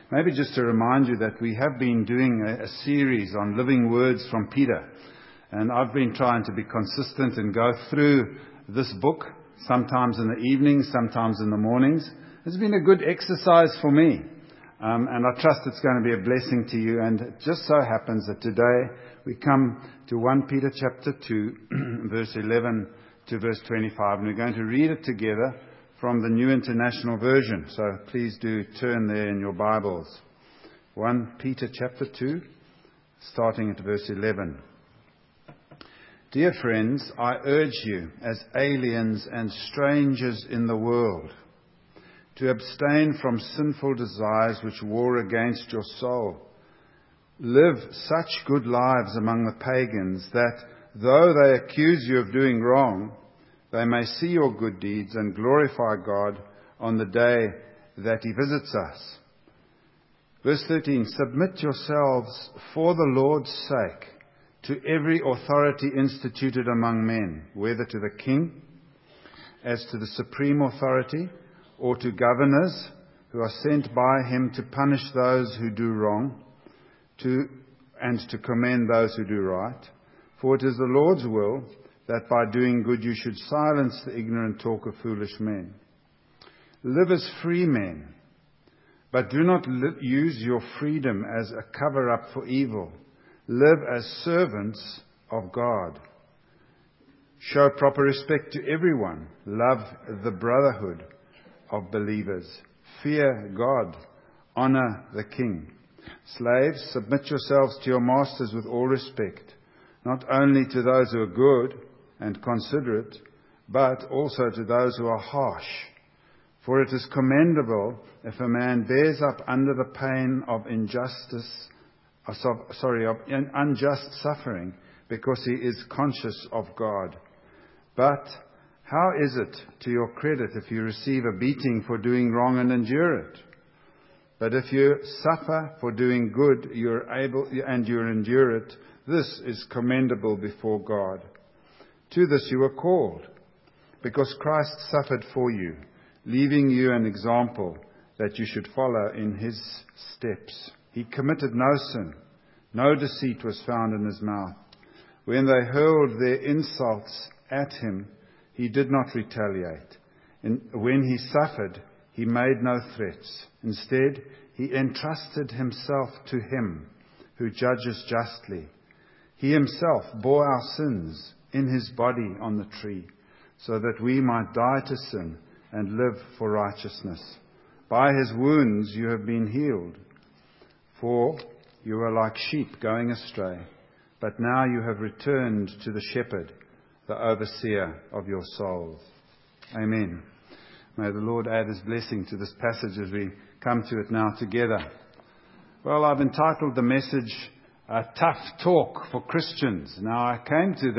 Maybe just to remind you that we have been doing a series on living words from Peter. And I've been trying to be consistent and go through this book, sometimes in the evenings, sometimes in the mornings. It's been a good exercise for me. And I trust it's going to be a blessing to you. And it just so happens that today we come to 1 Peter chapter 2, verse 11 to verse 25. And we're going to read it together from the New International Version. So please do turn there in your Bibles. 1 Peter chapter 2, starting at verse 11. Dear friends, I urge you, as aliens and strangers in the world, to abstain from sinful desires which war against your soul. Live such good lives among the pagans that, though they accuse you of doing wrong, they may see your good deeds and glorify God on the day that He visits us. Verse 13, submit yourselves for the Lord's sake to every authority instituted among men, whether to the king, as to the supreme authority, or to governors who are sent by Him to punish those who do wrong, and to commend those who do right. For it is the Lord's will that by doing good you should silence the ignorant talk of foolish men. Live as free men, but do not use your freedom as a cover-up for evil. Live as servants of God. Show proper respect to everyone. Love the brotherhood of believers. Fear God. Honor the king. Slaves, submit yourselves to your masters with all respect, not only to those who are good and considerate, but also to those who are harsh. For it is commendable if a man bears up under the pain of unjust suffering, because he is conscious of God. But how is it to your credit if you receive a beating for doing wrong and endure it? But if you suffer for doing good, you endure it, this is commendable before God. To this you were called, because Christ suffered for you, leaving you an example that you should follow in His steps. He committed no sin. No deceit was found in His mouth. When they hurled their insults at Him, He did not retaliate. And when He suffered, He made no threats. Instead, He entrusted Himself to Him who judges justly. He Himself bore our sins in His body on the tree, so that we might die to sin and live for righteousness. By His wounds you have been healed. For you were like sheep going astray, but now you have returned to the shepherd, the overseer of your souls. Amen. May the Lord add His blessing to this passage as we come to it now together. Well, I've entitled the message, Tough Talk for Christians. Now, I came to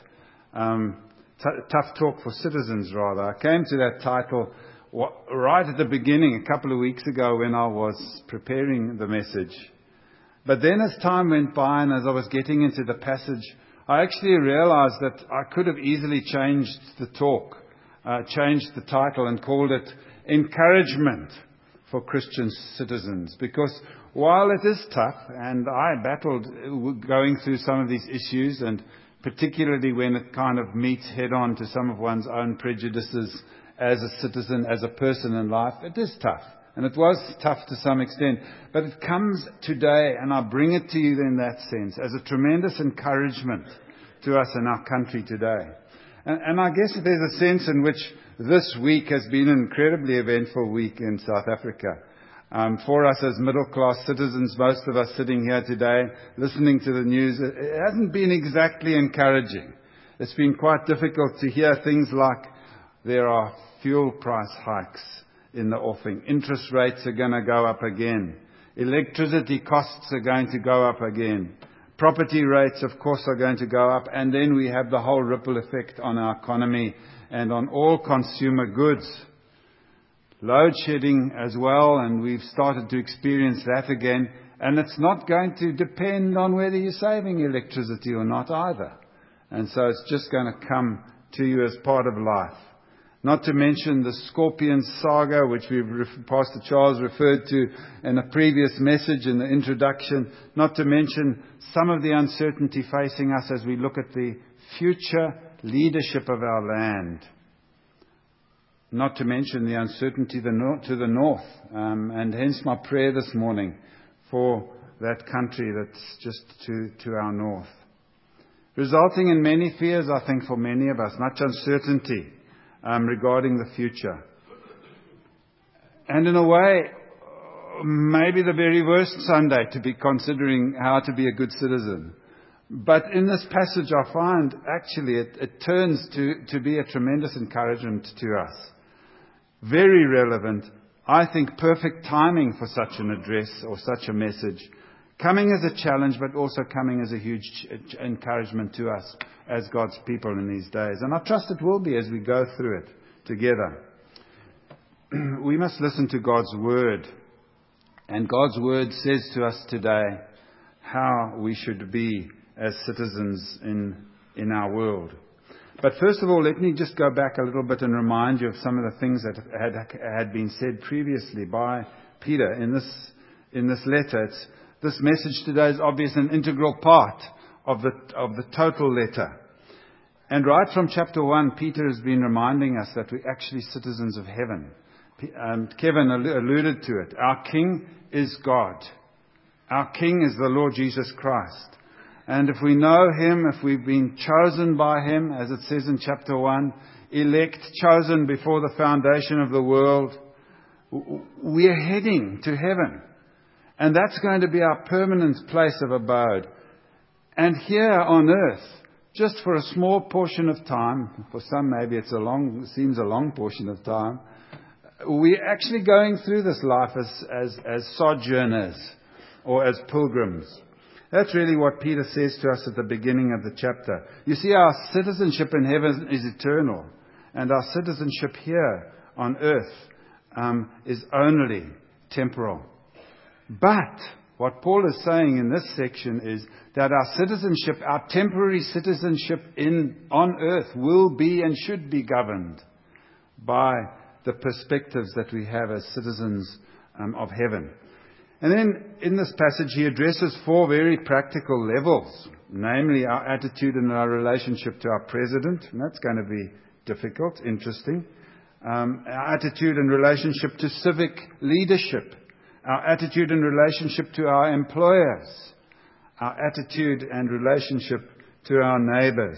that, Tough Talk for Citizens, rather. I came to that title right at the beginning, a couple of weeks ago when I was preparing the message. But then as time went by and as I was getting into the passage, I actually realized that I could have easily changed the talk, changed the title and called it Encouragement for Christian Citizens. Because while it is tough, and I battled going through some of these issues, and particularly when it kind of meets head on to some of one's own prejudices as a citizen, as a person in life, it is tough. And it was tough to some extent. But it comes today, and I bring it to you in that sense, as a tremendous encouragement to us in our country today. And I guess there's a sense in which this week has been an incredibly eventful week in South Africa. For us as middle-class citizens, most of us sitting here today, listening to the news, it hasn't been exactly encouraging. It's been quite difficult to hear things like there are fuel price hikes in the offing. Interest rates are going to go up again. Electricity costs are going to go up again. Property rates, of course, are going to go up. And then we have the whole ripple effect on our economy and on all consumer goods. Load shedding as well, and we've started to experience that again. And it's not going to depend on whether you're saving electricity or not either. And so it's just going to come to you as part of life. Not to mention the Scorpion saga, which Pastor Charles referred to in a previous message in the introduction. Not to mention some of the uncertainty facing us as we look at the future leadership of our land. Not to mention the uncertainty to the north. And hence my prayer this morning for that country that's just to our north. Resulting in many fears, I think, for many of us. Much uncertainty regarding the future. And in a way, maybe the very worst Sunday to be considering how to be a good citizen. But in this passage I find actually it turns to be a tremendous encouragement to us. Very relevant. I think perfect timing for such an address or such a message. Coming as a challenge, but also coming as a huge encouragement to us as God's people in these days. And I trust it will be as we go through it together. We must listen to God's Word. And God's Word says to us today how we should be as citizens in our world. But first of all, let me just go back a little bit and remind you of some of the things that had been said previously by Peter in this letter. This message today is obviously an integral part of the total letter. And right from chapter 1, Peter has been reminding us that we're actually citizens of heaven. Kevin alluded to it. Our King is God. Our King is the Lord Jesus Christ. And if we know Him, if we've been chosen by Him, as it says in chapter 1, elect, chosen before the foundation of the world, we are heading to heaven. And that's going to be our permanent place of abode. And here on earth, just for a small portion of time, for some maybe it seems a long portion of time, we're actually going through this life as sojourners or as pilgrims. That's really what Peter says to us at the beginning of the chapter. You see, our citizenship in heaven is eternal, and our citizenship here on earth is only temporal. But what Paul is saying in this section is that our citizenship, our temporary citizenship on earth will be and should be governed by the perspectives that we have as citizens of heaven. And then in this passage he addresses 4 very practical levels, namely our attitude and our relationship to our president. And that's going to be difficult, interesting. Our attitude and relationship to civic leadership. Our attitude and relationship to our employers. Our attitude and relationship to our neighbors.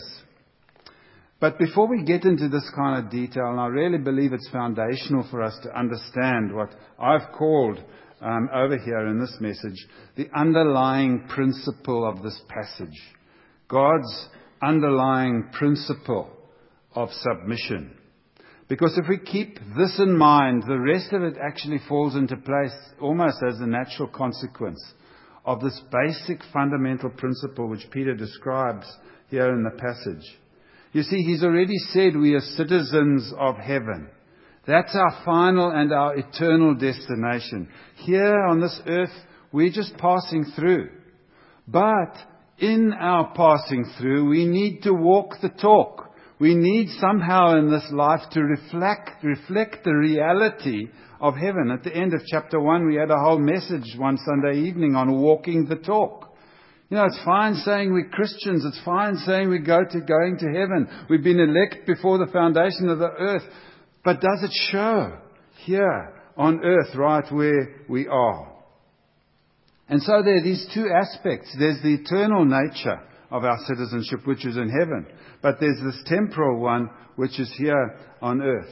But before we get into this kind of detail, and I really believe it's foundational for us to understand what I've called over here in this message, the underlying principle of this passage. God's underlying principle of submission. Because if we keep this in mind, the rest of it actually falls into place almost as a natural consequence of this basic fundamental principle which Peter describes here in the passage. You see, he's already said we are citizens of heaven. That's our final and our eternal destination. Here on this earth, we're just passing through. But in our passing through, we need to walk the talk. We need somehow in this life to reflect the reality of heaven. At the end of chapter 1, we had a whole message one Sunday evening on walking the talk. You know, it's fine saying we're Christians. It's fine saying we're going to heaven. We've been elect before the foundation of the earth. But does it show here on earth right where we are? And so there are these 2 aspects. There's the eternal nature of our citizenship, which is in heaven. But there's this temporal one, which is here on earth.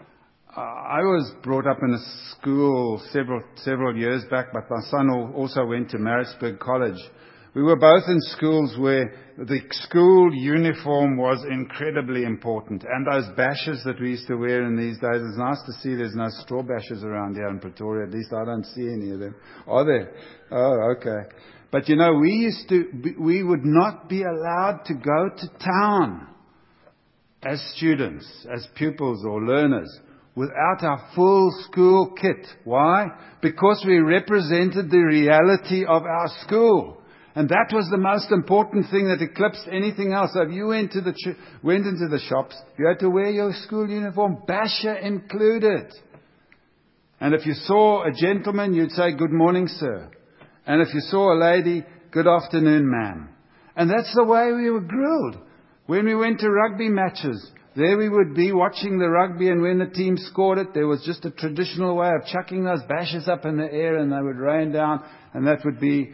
I was brought up in a school several years back, but my son also went to Maritzburg College. We were both in schools where the school uniform was incredibly important. And those bashes that we used to wear in these days, it's nice to see there's no straw bashes around here in Pretoria. At least I don't see any of them. Are there? Oh, okay. But you know, we would not be allowed to go to town as students, as pupils or learners, without our full school kit. Why? Because we represented the reality of our school. And that was the most important thing that eclipsed anything else. So if you went into the shops, you had to wear your school uniform, basher included. And if you saw a gentleman, you'd say, "Good morning, sir." And if you saw a lady, "Good afternoon, ma'am." And that's the way we were grilled. When we went to rugby matches, there we would be watching the rugby, and when the team scored it, there was just a traditional way of chucking those bashes up in the air, and they would rain down, and that would be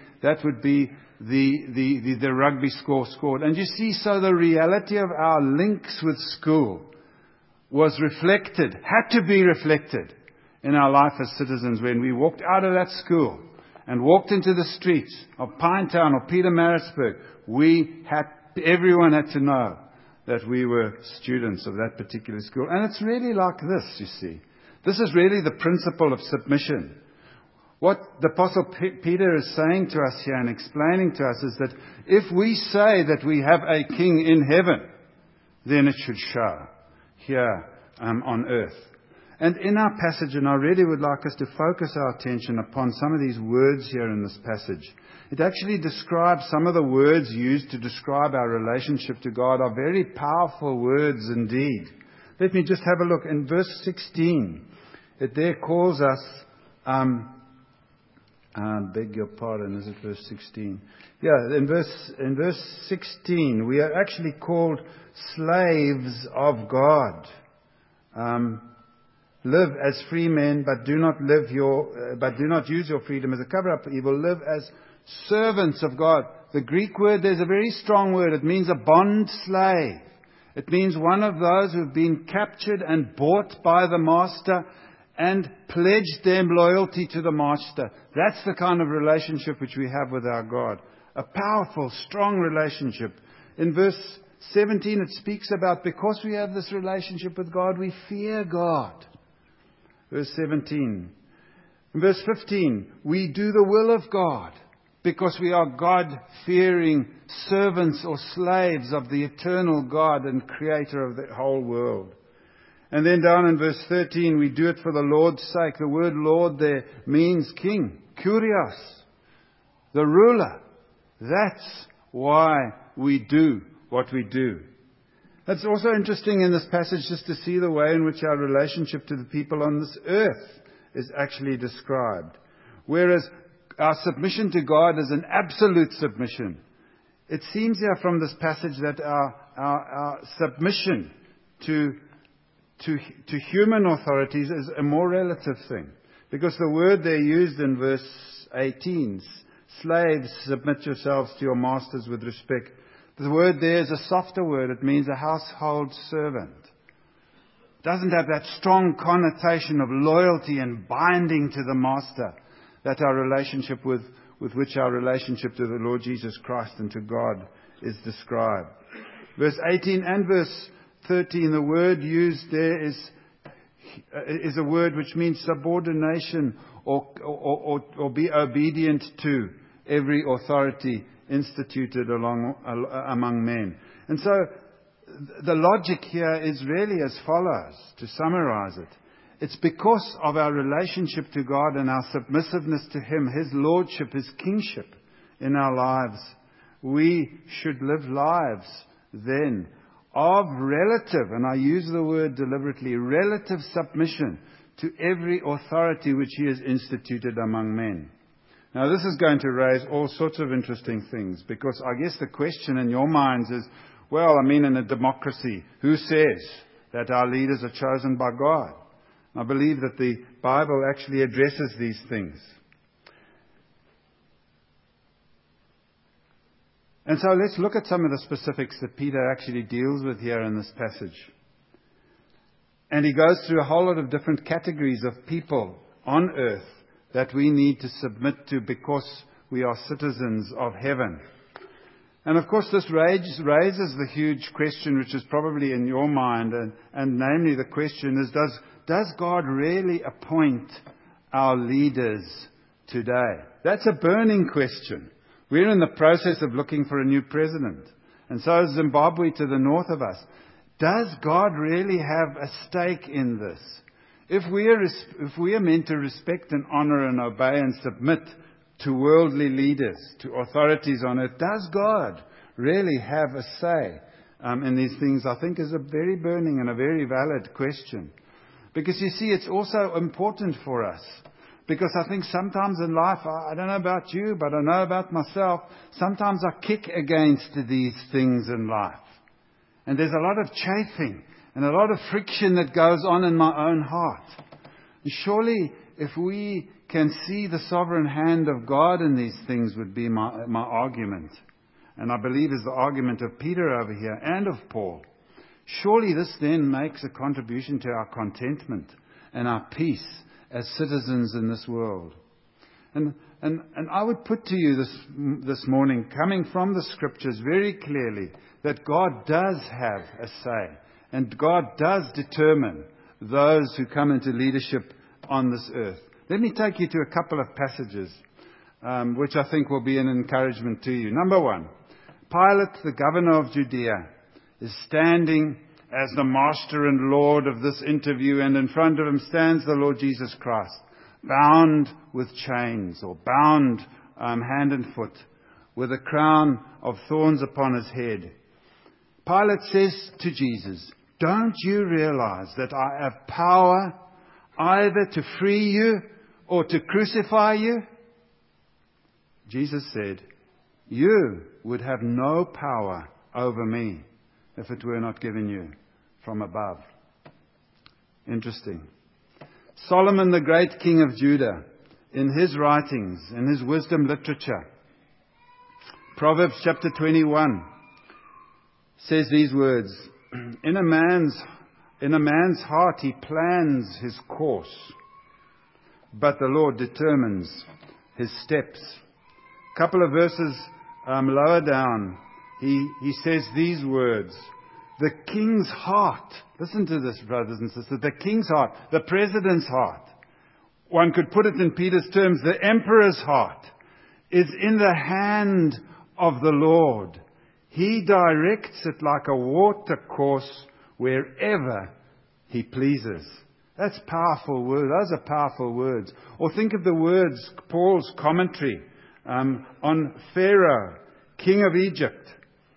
the rugby score scored. And you see, so the reality of our links with school was reflected, had to be reflected in our life as citizens. When we walked out of that school and walked into the streets of Pinetown or Pietermaritzburg, everyone had to know that we were students of that particular school. And it's really like this, you see. This is really the principle of submission. What the Apostle Peter is saying to us here and explaining to us is that if we say that we have a king in heaven, then it should show here on earth. And in our passage, and I really would like us to focus our attention upon some of these words here in this passage. It actually describes some of the words used to describe our relationship to God are very powerful words indeed. Let me just have a look. In verse 16, it there calls us... beg your pardon, is it verse 16? Yeah, in verse 16, we are actually called slaves of God. Live as free men, but do not use your freedom as a cover-up for evil. Live as servants of God. The Greek word, there's a very strong word. It means a bond slave. It means one of those who've been captured and bought by the master and pledged them loyalty to the master. That's the kind of relationship which we have with our God. A powerful, strong relationship. In verse 17 it speaks about because we have this relationship with God, we fear God. Verse 17. In verse 15, we do the will of God because we are God-fearing servants or slaves of the eternal God and creator of the whole world. And then down in verse 13, we do it for the Lord's sake. The word Lord there means king, kurios, the ruler. That's why we do what we do. It's also interesting in this passage just to see the way in which our relationship to the people on this earth is actually described. Whereas our submission to God is an absolute submission. It seems here from this passage that our submission to human authorities is a more relative thing. Because the word there used in verse 18, slaves, submit yourselves to your masters with respect. The word there is a softer word. It means a household servant. It doesn't have that strong connotation of loyalty and binding to the master that our relationship with which our relationship to the Lord Jesus Christ and to God is described. Verse 18 and verse 13, the word used there is a word which means subordination or be obedient to every authority instituted among men. And so the logic here is really as follows, to summarize it. It's because of our relationship to God and our submissiveness to Him, His lordship, His kingship in our lives, we should live lives then of relative, and I use the word deliberately, relative submission to every authority which He has instituted among men. Now this is going to raise all sorts of interesting things, because I guess the question in your minds is, well, I mean, in a democracy, who says that our leaders are chosen by God? I believe that the Bible actually addresses these things. And so let's look at some of the specifics that Peter actually deals with here in this passage. And he goes through a whole lot of different categories of people on earth that we need to submit to because we are citizens of heaven. And of course this raises the huge question which is probably in your mind, and namely the question is, does God really appoint our leaders today? That's a burning question. We're in the process of looking for a new president. And so is Zimbabwe to the north of us. Does God really have a stake in this? If we are meant to respect and honor and obey and submit to worldly leaders, to authorities on earth. Does God really have a say in these things? I think is a very burning and a very valid question. Because you see, it's also important for us. Because I think sometimes in life, I don't know about you, but I know about myself, sometimes I kick against these things in life. And there's a lot of chafing and a lot of friction that goes on in my own heart. And surely, if we can see the sovereign hand of God in these things, would be my argument. And I believe is the argument of Peter over here and of Paul. Surely this then makes a contribution to our contentment and our peace as citizens in this world. And I would put to you this morning, coming from the Scriptures very clearly, that God does have a say. And God does determine those who come into leadership on this earth. Let me take you to a couple of passages, which I think will be an encouragement to you. Number one, Pilate, the governor of Judea, is standing as the master and Lord of this interview, and in front of him stands the Lord Jesus Christ, bound with chains, or bound hand and foot, with a crown of thorns upon his head. Pilate says to Jesus, "Don't you realize that I have power either to free you or to crucify you?" Jesus said, "You would have no power over me if it were not given you from above." Interesting. Solomon, the great king of Judah, in his writings, in his wisdom literature, Proverbs chapter 21, says these words, In a man's heart he plans his course, but the Lord determines his steps. A couple of verses lower down, he says these words, the king's heart, listen to this, brothers and sisters, the king's heart, the president's heart, one could put it in Peter's terms, the emperor's heart, is in the hand of the Lord. He directs it like a water course wherever He pleases. That's powerful words. Those are powerful words. Or think of the words, Paul's commentary on Pharaoh, king of Egypt.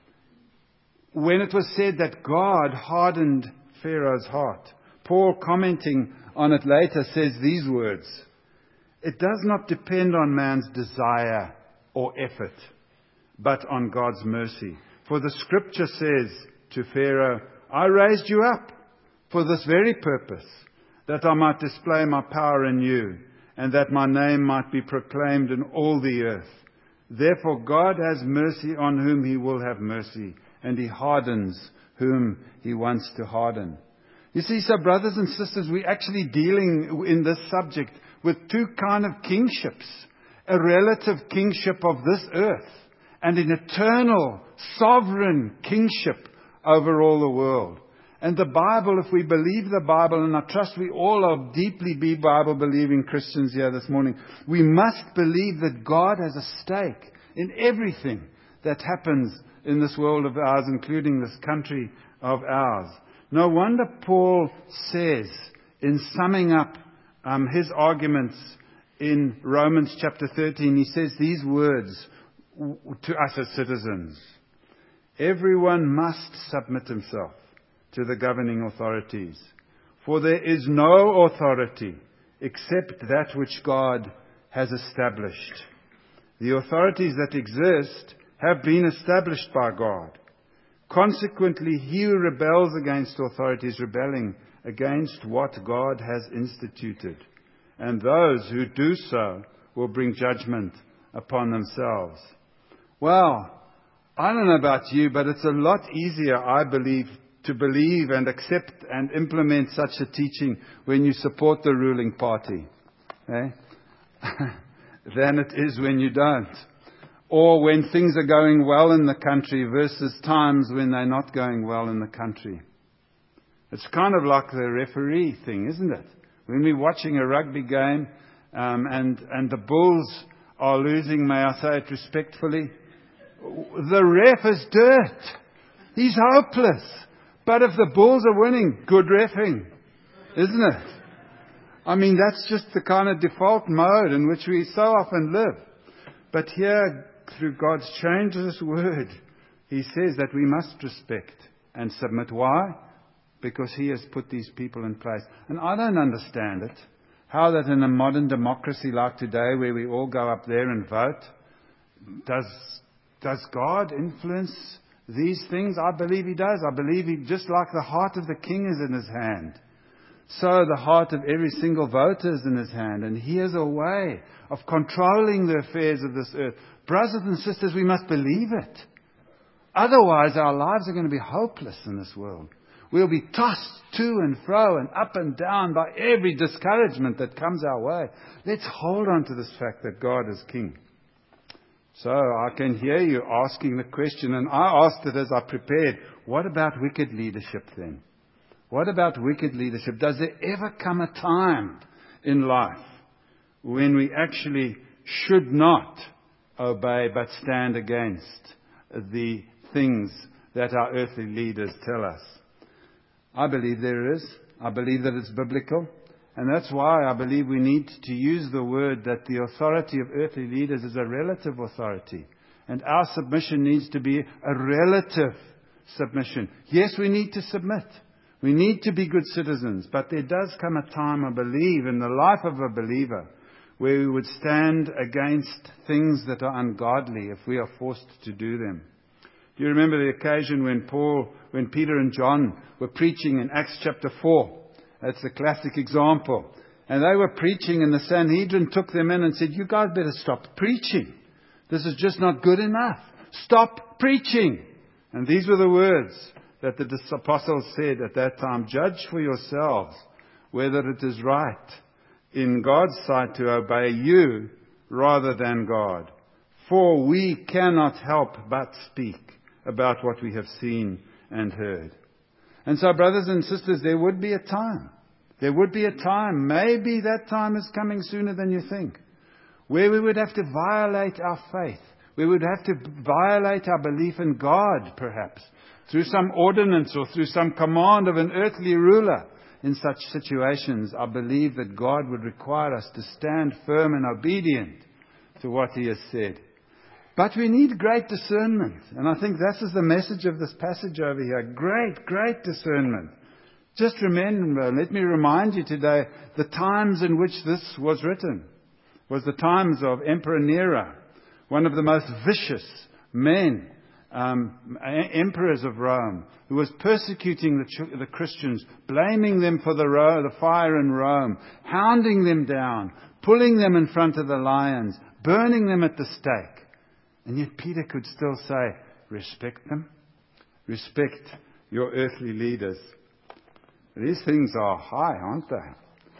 When it was said that God hardened Pharaoh's heart, Paul, commenting on it later, says these words, "It does not depend on man's desire or effort, but on God's mercy. For the Scripture says to Pharaoh, I raised you up for this very purpose, that I might display my power in you, and that my name might be proclaimed in all the earth. Therefore God has mercy on whom He will have mercy, and He hardens whom He wants to harden." You see, so brothers and sisters, we're actually dealing in this subject with two kind of kingships. A relative kingship of this earth, and an eternal, sovereign kingship over all the world. And the Bible, if we believe the Bible, and I trust we all are deeply Bible-believing Christians here this morning, we must believe that God has a stake in everything that happens in this world of ours, including this country of ours. No wonder Paul says, in summing up his arguments in Romans chapter 13, he says these words to us as citizens. Everyone must submit himself to the governing authorities, for there is no authority except that which God has established. The authorities that exist have been established by God. Consequently, he who rebels against authority is rebelling against what God has instituted. And those who do so will bring judgment upon themselves. Well, I don't know about you, but it's a lot easier, I believe, to believe and accept and implement such a teaching when you support the ruling party, than it is when you don't. Or when things are going well in the country versus times when they're not going well in the country. It's kind of like the referee thing, isn't it? When we're watching a rugby game and the Bulls are losing, may I say it respectfully, the ref is dirt. He's hopeless. But if the Bulls are winning, good reffing, isn't it? I mean, that's just the kind of default mode in which we so often live. But here, through God's changeless word, He says that we must respect and submit. Why? Because He has put these people in place. And I don't understand it. How that in a modern democracy like today, where we all go up there and vote, does God influence these things? I believe He does. I believe He, just like the heart of the king is in His hand, so the heart of every single voter is in His hand. And He has a way of controlling the affairs of this earth. Brothers and sisters, we must believe it. Otherwise, our lives are going to be hopeless in this world. We'll be tossed to and fro and up and down by every discouragement that comes our way. Let's hold on to this fact that God is King. So I can hear you asking the question, and I asked it as I prepared, what about wicked leadership then? What about wicked leadership? Does there ever come a time in life when we actually should not obey but stand against the things that our earthly leaders tell us? I believe there is. I believe that it's biblical. And that's why I believe we need to use the word that the authority of earthly leaders is a relative authority. And our submission needs to be a relative submission. Yes, we need to submit. We need to be good citizens. But there does come a time, I believe, in the life of a believer where we would stand against things that are ungodly if we are forced to do them. Do you remember the occasion when Peter and John were preaching in Acts chapter 4? That's a classic example. And they were preaching, and the Sanhedrin took them in and said, "You guys better stop preaching. This is just not good enough. Stop preaching." And these were the words that the apostles said at that time. "Judge for yourselves whether it is right in God's sight to obey you rather than God. For we cannot help but speak about what we have seen and heard." And so, brothers and sisters, there would be a time. There would be a time, maybe that time is coming sooner than you think, where we would have to violate our faith. We would have to violate our belief in God, perhaps, through some ordinance or through some command of an earthly ruler. In such situations, I believe that God would require us to stand firm and obedient to what He has said. But we need great discernment. And I think this is the message of this passage over here. Great discernment. Just remember, let me remind you today, the times in which this was written was the times of Emperor Nero, one of the most vicious men, emperors of Rome, who was persecuting the Christians, blaming them for the fire in Rome, hounding them down, pulling them in front of the lions, burning them at the stake. And yet Peter could still say, respect them. Respect your earthly leaders. These things are high, aren't they?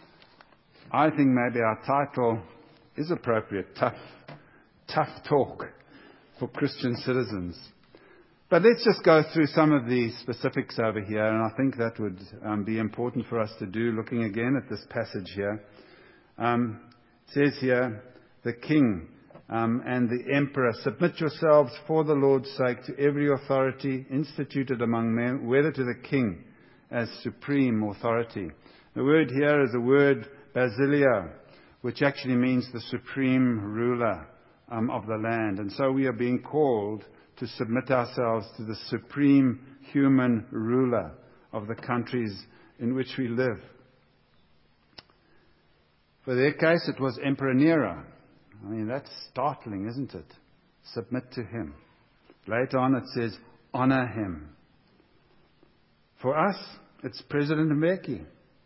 I think maybe our title is appropriate. Tough talk for Christian citizens. But let's just go through some of the specifics over here. And I think that would be important for us to do, looking again at this passage here. It says here, the king and the emperor, submit yourselves for the Lord's sake to every authority instituted among men, whether to the king as supreme authority. The word here is the word basilio, which actually means the supreme ruler of the land. And so we are being called to submit ourselves to the supreme human ruler of the countries in which we live. For their case, it was Emperor Nero. I mean, that's startling, isn't it? Submit to him. Later on it says, honor him. For us, it's President Mbeki.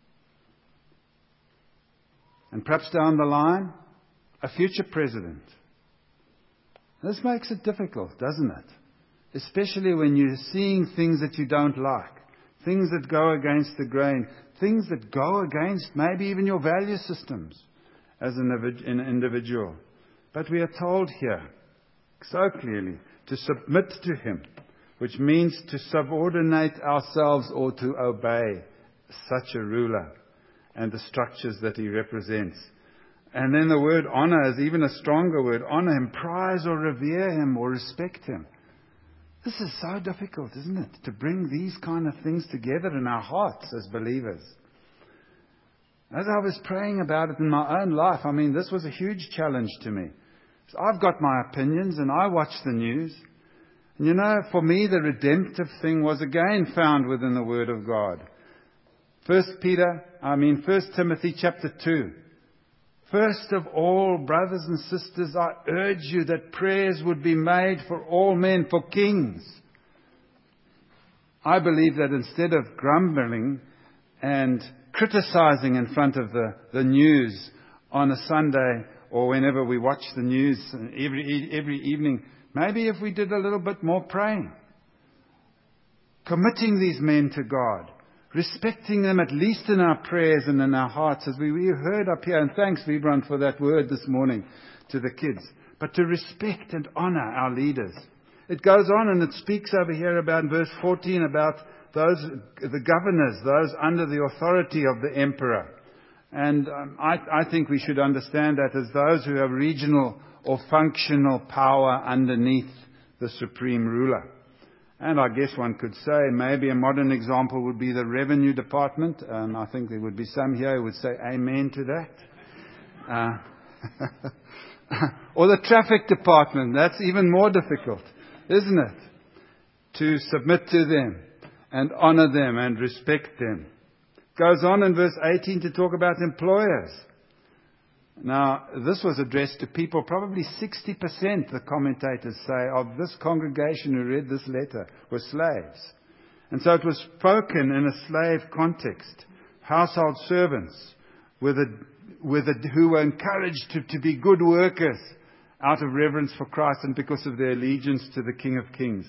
And perhaps down the line, a future president. This makes it difficult, doesn't it? Especially when you're seeing things that you don't like. Things that go against the grain. Things that go against maybe even your value systems as an individual. But we are told here so clearly to submit to him, which means to subordinate ourselves or to obey such a ruler and the structures that he represents. And then the word honor is even a stronger word. Honor him, prize or revere him or respect him. This is so difficult, isn't it? To bring these kind of things together in our hearts as believers. As I was praying about it in my own life, I mean, this was a huge challenge to me. So I've got my opinions and I watch the news. And for me, the redemptive thing was again found within the Word of God. 1 Timothy chapter 2. First of all, brothers and sisters, I urge you that prayers would be made for all men, for kings. I believe that instead of grumbling and criticizing in front of the news on a Sunday or whenever we watch the news every evening, maybe if we did a little bit more praying, committing these men to God, respecting them at least in our prayers and in our hearts, as we heard up here, and thanks, Vibrant, for that word this morning to the kids, but to respect and honor our leaders. It goes on and it speaks over here about verse 14 about the governors, those under the authority of the emperor. And I think we should understand that as those who have regional or functional power underneath the supreme ruler. And I guess one could say maybe a modern example would be the revenue department. I think there would be some here who would say amen to that. Or the traffic department. That's even more difficult, isn't it? To submit to them and honor them and respect them. Goes on in verse 18 to talk about employers. Now, this was addressed to people, probably 60%, the commentators say, of this congregation who read this letter were slaves. And so it was spoken in a slave context. Household servants who were encouraged to be good workers out of reverence for Christ and because of their allegiance to the King of Kings.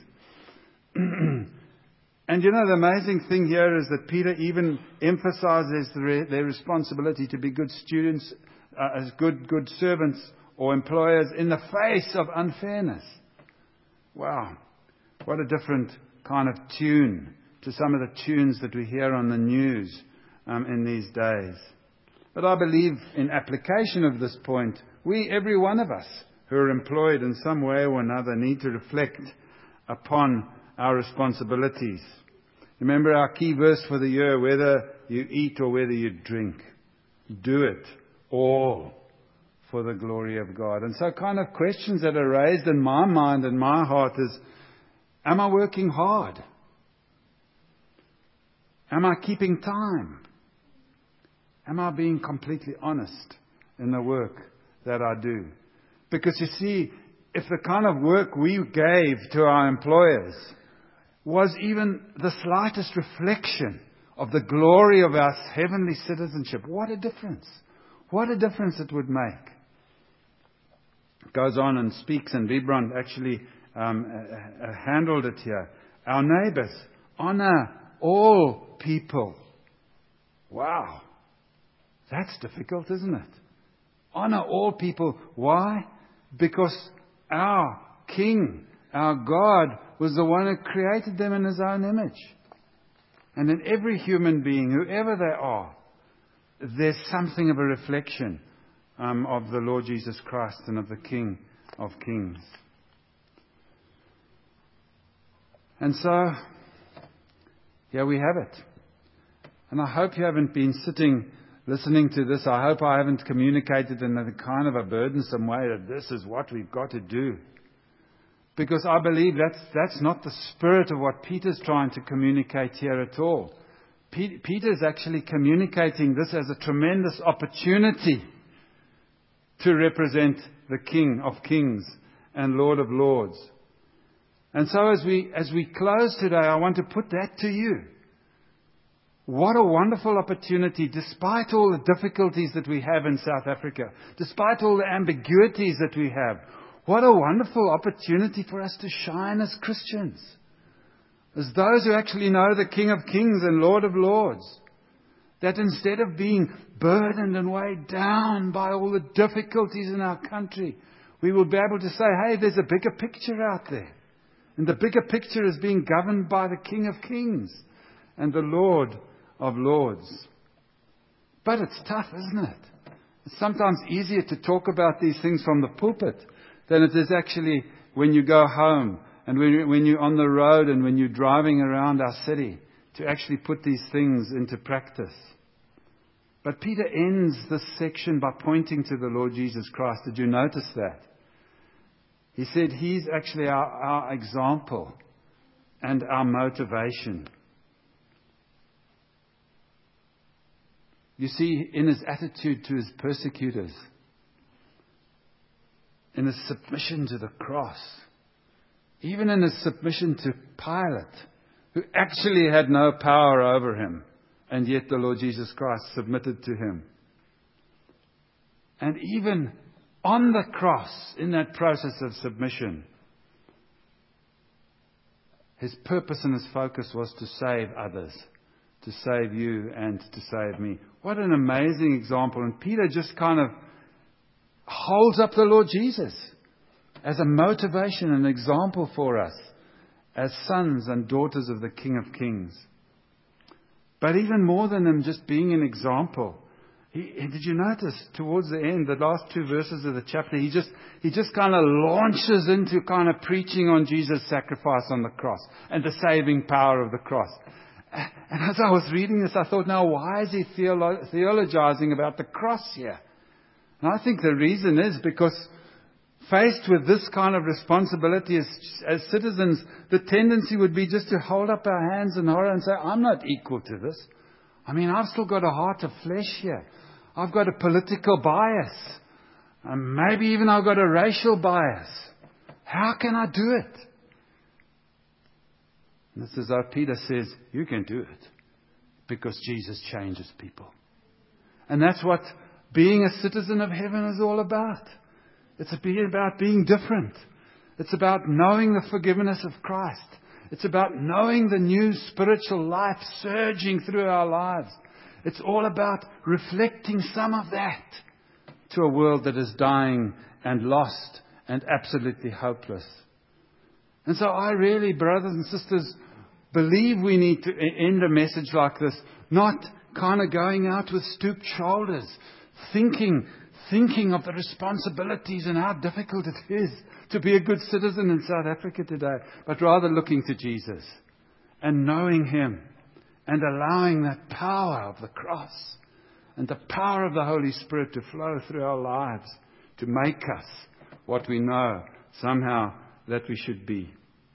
And the amazing thing here is that Peter even emphasizes their responsibility to be good students, as good servants or employers in the face of unfairness. Wow. What a different kind of tune to some of the tunes that we hear on the news in these days. But I believe in application of this point, every one of us who are employed in some way or another, need to reflect upon our responsibilities. Remember our key verse for the year, whether you eat or whether you drink, do it all for the glory of God. And so kind of questions that are raised in my mind and my heart is, am I working hard? Am I keeping time? Am I being completely honest in the work that I do? Because you see, if the kind of work we gave to our employers was even the slightest reflection of the glory of our heavenly citizenship, what a difference. What a difference it would make. It goes on and speaks, and Vibrant actually handled it here. Our neighbors, honor all people. Wow. That's difficult, isn't it? Honor all people. Why? Because our King, our God, was the one who created them in His own image. And in every human being, whoever they are, there's something of a reflection of the Lord Jesus Christ and of the King of Kings. And so, here we have it. And I hope you haven't been sitting listening to this. I hope I haven't communicated in a kind of a burdensome way that this is what we've got to do. Because I believe that's not the spirit of what Peter's trying to communicate here at all. Peter's actually communicating this as a tremendous opportunity to represent the King of Kings and Lord of Lords. And so as we close today, I want to put that to you. What a wonderful opportunity, despite all the difficulties that we have in South Africa, despite all the ambiguities that we have, what a wonderful opportunity for us to shine as Christians, as those who actually know the King of Kings and Lord of Lords. That instead of being burdened and weighed down by all the difficulties in our country, we will be able to say, hey, there's a bigger picture out there. And the bigger picture is being governed by the King of Kings and the Lord of Lords. But it's tough, isn't it? It's sometimes easier to talk about these things from the pulpit than it is actually when you go home and when you're on the road and when you're driving around our city to actually put these things into practice. But Peter ends this section by pointing to the Lord Jesus Christ. Did you notice that? He said He's actually our example and our motivation. You see, in His attitude to His persecutors, in His submission to the cross, even in His submission to Pilate, who actually had no power over Him, and yet the Lord Jesus Christ submitted to Him. And even on the cross, in that process of submission, His purpose and His focus was to save others, to save you and to save me. What an amazing example. And Peter just kind of holds up the Lord Jesus as a motivation, an example for us as sons and daughters of the King of Kings. But even more than Him just being an example, did you notice towards the end, the last 2 verses of the chapter, he just kind of launches into kind of preaching on Jesus' sacrifice on the cross and the saving power of the cross. And as I was reading this, I thought, now why is he theologizing about the cross here? And I think the reason is because faced with this kind of responsibility as citizens, the tendency would be just to hold up our hands in horror and say, I'm not equal to this. I mean, I've still got a heart of flesh here. I've got a political bias. And maybe even I've got a racial bias. How can I do it? And this is how Peter says, you can do it. Because Jesus changes people. And that's what being a citizen of heaven is all about. It's about being different. It's about knowing the forgiveness of Christ. It's about knowing the new spiritual life surging through our lives. It's all about reflecting some of that to a world that is dying and lost and absolutely hopeless. And so I really, brothers and sisters, believe we need to end a message like this, not kind of going out with stooped shoulders, thinking of the responsibilities and how difficult it is to be a good citizen in South Africa today, but rather looking to Jesus and knowing Him and allowing that power of the cross and the power of the Holy Spirit to flow through our lives to make us what we know somehow that we should be.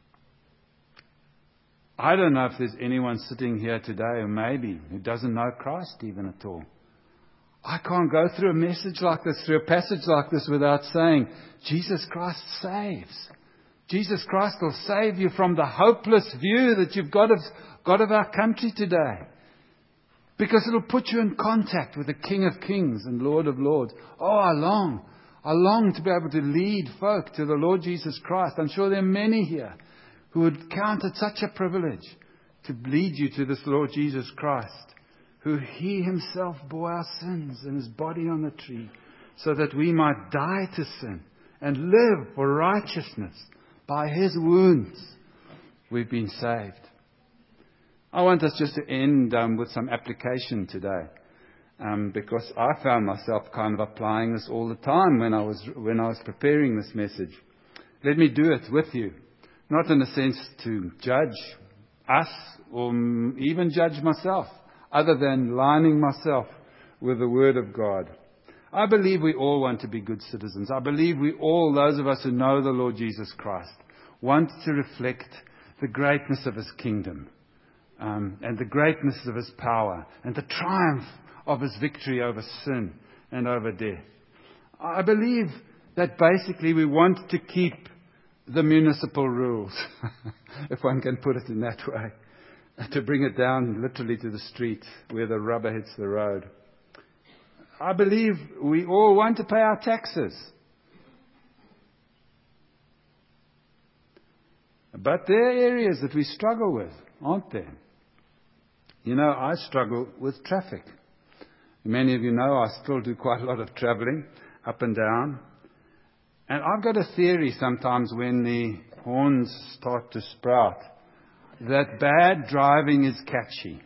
I don't know if there's anyone sitting here today, or maybe, who doesn't know Christ even at all. I can't go through a message like this, through a passage like this, without saying, Jesus Christ saves. Jesus Christ will save you from the hopeless view that you've got of our country today. Because it'll put you in contact with the King of Kings and Lord of Lords. Oh, I long to be able to lead folk to the Lord Jesus Christ. I'm sure there are many here who would count it such a privilege to lead you to this Lord Jesus Christ, who He Himself bore our sins in His body on the tree, so that we might die to sin and live for righteousness. By His wounds, we've been saved. I want us just to end with some application today, because I found myself kind of applying this all the time when I was preparing this message. Let me do it with you, not in a sense to judge us or even judge myself, other than lining myself with the Word of God. I believe we all want to be good citizens. I believe we all, those of us who know the Lord Jesus Christ, want to reflect the greatness of His kingdom, and the greatness of His power, and the triumph of His victory over sin and over death. I believe that basically we want to keep the municipal rules, if one can put it in that way, to bring it down literally to the street where the rubber hits the road. I believe we all want to pay our taxes. But there are areas that we struggle with, aren't there? You know, I struggle with traffic. Many of you know I still do quite a lot of traveling up and down. And I've got a theory sometimes when the horns start to sprout that bad driving is catchy.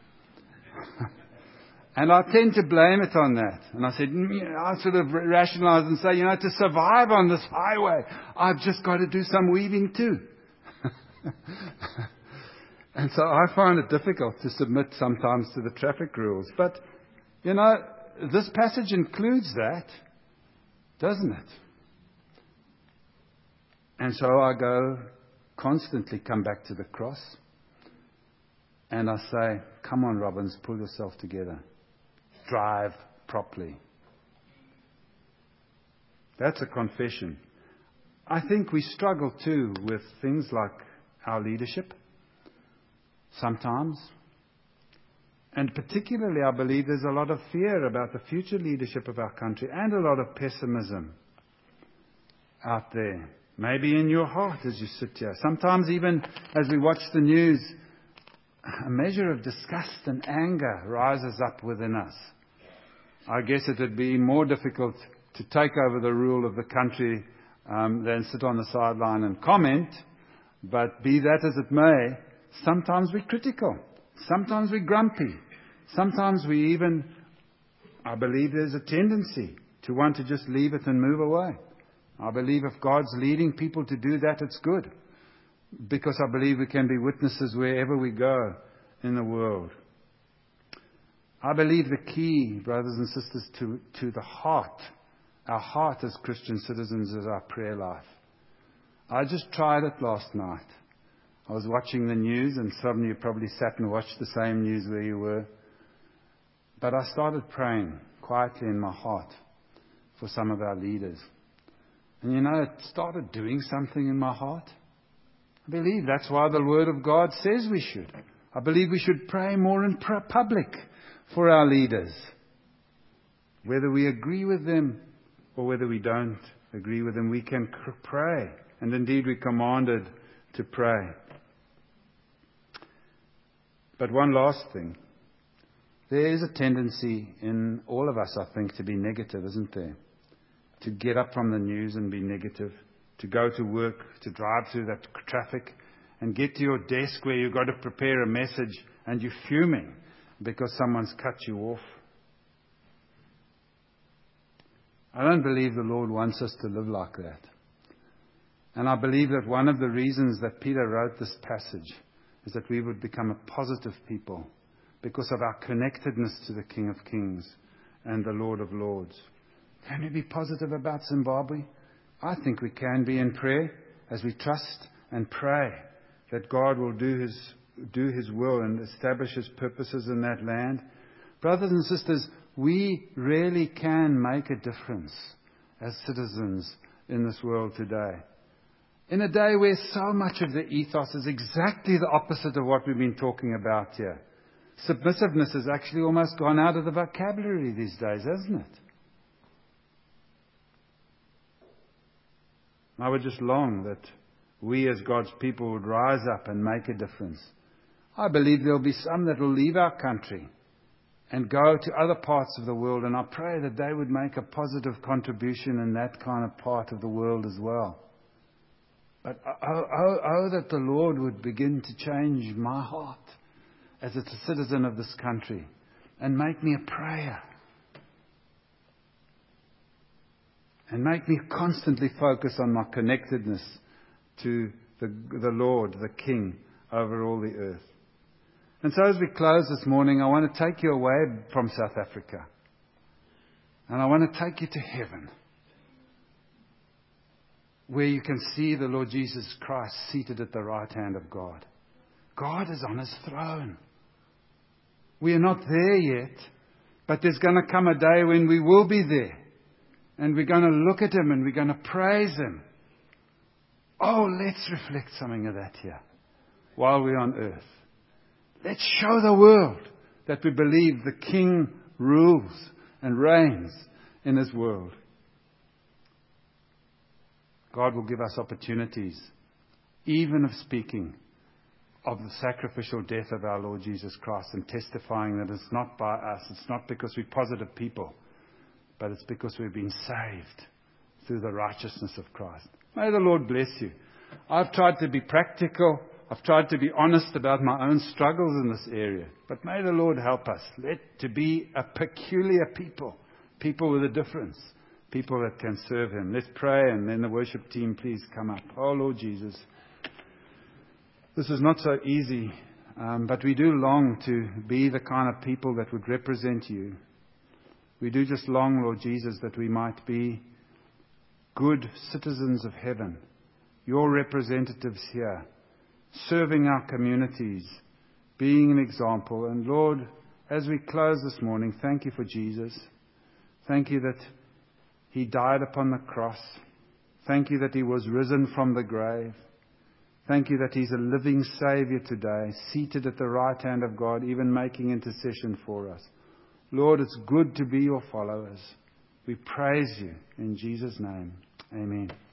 And I tend to blame it on that. And I said, I sort of rationalize and say, to survive on this highway, I've just got to do some weaving too. And so I find it difficult to submit sometimes to the traffic rules. But, this passage includes that, doesn't it? And so I constantly come back to the cross. And I say, come on, Robbins, pull yourself together. Drive properly. That's a confession. I think we struggle too with things like our leadership. Sometimes. And particularly, I believe there's a lot of fear about the future leadership of our country and a lot of pessimism out there. Maybe in your heart as you sit here. Sometimes even as we watch the news, a measure of disgust and anger rises up within us. I guess it would be more difficult to take over the rule of the country than sit on the sideline and comment. But be that as it may, sometimes we're critical. Sometimes we're grumpy. Sometimes we even, I believe there's a tendency to want to just leave it and move away. I believe if God's leading people to do that, it's good. Because I believe we can be witnesses wherever we go in the world. I believe the key, brothers and sisters, to the heart, our heart as Christian citizens, is our prayer life. I just tried it last night. I was watching the news, and some of you probably sat and watched the same news where you were. But I started praying quietly in my heart for some of our leaders. And it started doing something in my heart. I believe that's why the Word of God says we should. I believe we should pray more in public for our leaders. Whether we agree with them or whether we don't agree with them, we can pray. And indeed we're commanded to pray. But one last thing. There is a tendency in all of us, I think, to be negative, isn't there? To get up from the news and be negative. To go to work, to drive through that traffic and get to your desk where you've got to prepare a message and you're fuming because someone's cut you off. I don't believe the Lord wants us to live like that. And I believe that one of the reasons that Peter wrote this passage is that we would become a positive people because of our connectedness to the King of Kings and the Lord of Lords. Can we be positive about Zimbabwe? I think we can be in prayer as we trust and pray that God will do His will and establish His purposes in that land. Brothers and sisters, we really can make a difference as citizens in this world today. In a day where so much of the ethos is exactly the opposite of what we've been talking about here. Submissiveness has actually almost gone out of the vocabulary these days, hasn't it? I would just long that we as God's people would rise up and make a difference. I believe there'll be some that will leave our country and go to other parts of the world, and I pray that they would make a positive contribution in that kind of part of the world as well. But that the Lord would begin to change my heart as a citizen of this country and make me a prayer. And make me constantly focus on my connectedness to the Lord, the King, over all the earth. And so as we close this morning, I want to take you away from South Africa. And I want to take you to heaven, where you can see the Lord Jesus Christ seated at the right hand of God. God is on His throne. We are not there yet, but there's going to come a day when we will be there. And we're going to look at Him and we're going to praise Him. Oh, let's reflect something of that here while we're on earth. Let's show the world that we believe the King rules and reigns in His world. God will give us opportunities, even of speaking of the sacrificial death of our Lord Jesus Christ and testifying that it's not by us, it's not because we're positive people, but it's because we've been saved through the righteousness of Christ. May the Lord bless you. I've tried to be practical. I've tried to be honest about my own struggles in this area. But may the Lord help us to be a peculiar people. People with a difference. People that can serve Him. Let's pray, and then the worship team please come up. Oh, Lord Jesus. This is not so easy, but we do long to be the kind of people that would represent You. We do just long, Lord Jesus, that we might be good citizens of heaven, your representatives here, serving our communities, being an example. And Lord, as we close this morning, thank you for Jesus. Thank you that He died upon the cross. Thank you that He was risen from the grave. Thank you that He's a living Savior today, seated at the right hand of God, even making intercession for us. Lord, it's good to be your followers. We praise you in Jesus' name. Amen.